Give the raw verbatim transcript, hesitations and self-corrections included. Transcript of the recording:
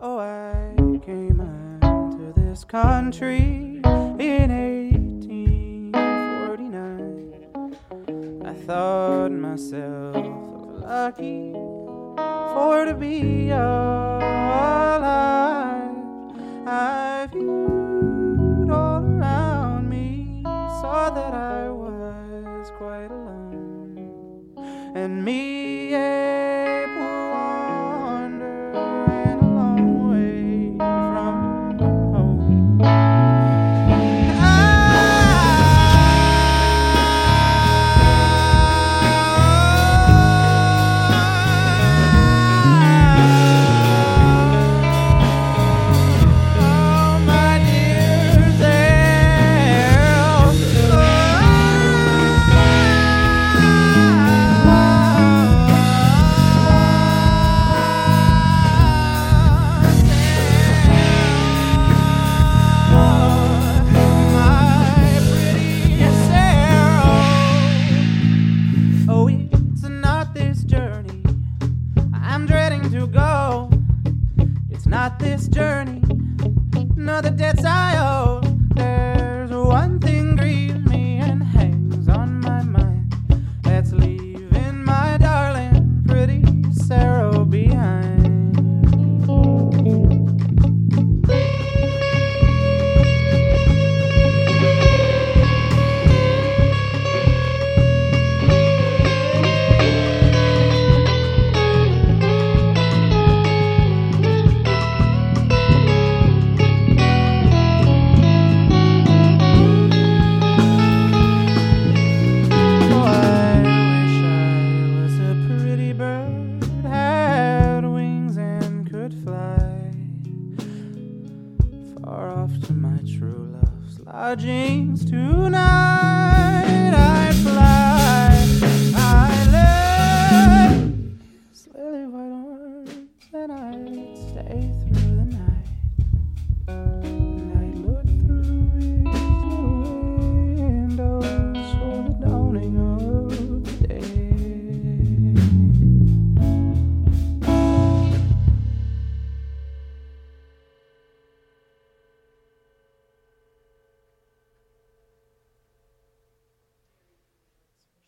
Oh, I came into this country in eighteen forty-nine. I thought myself lucky for to be alive. I viewed all around me, saw that I was quite alone, and me a poor wanderer and a long way from home. To go, it's not this journey, nor the debts I owe. There's one thing grieves me and hangs on my mind. That's leaving my darling, pretty Sarah behind. Far off to my true love's lodging